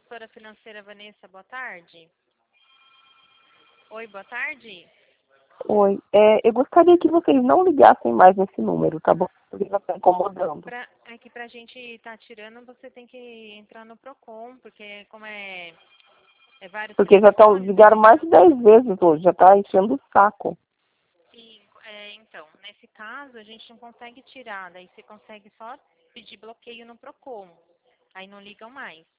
consultora financeira Vanessa, boa tarde. Oi, boa tarde. Oi, eu gostaria que vocês não ligassem mais nesse número, tá bom? Porque já está incomodando. É que pra gente estar tirando, você tem que entrar no Procon, porque como é vários Porque telefones. ligaram mais de 10 vezes hoje, já está enchendo o saco. E, então, nesse caso, a gente não consegue tirar, daí você consegue só pedir bloqueio no Procon. Aí não ligam mais.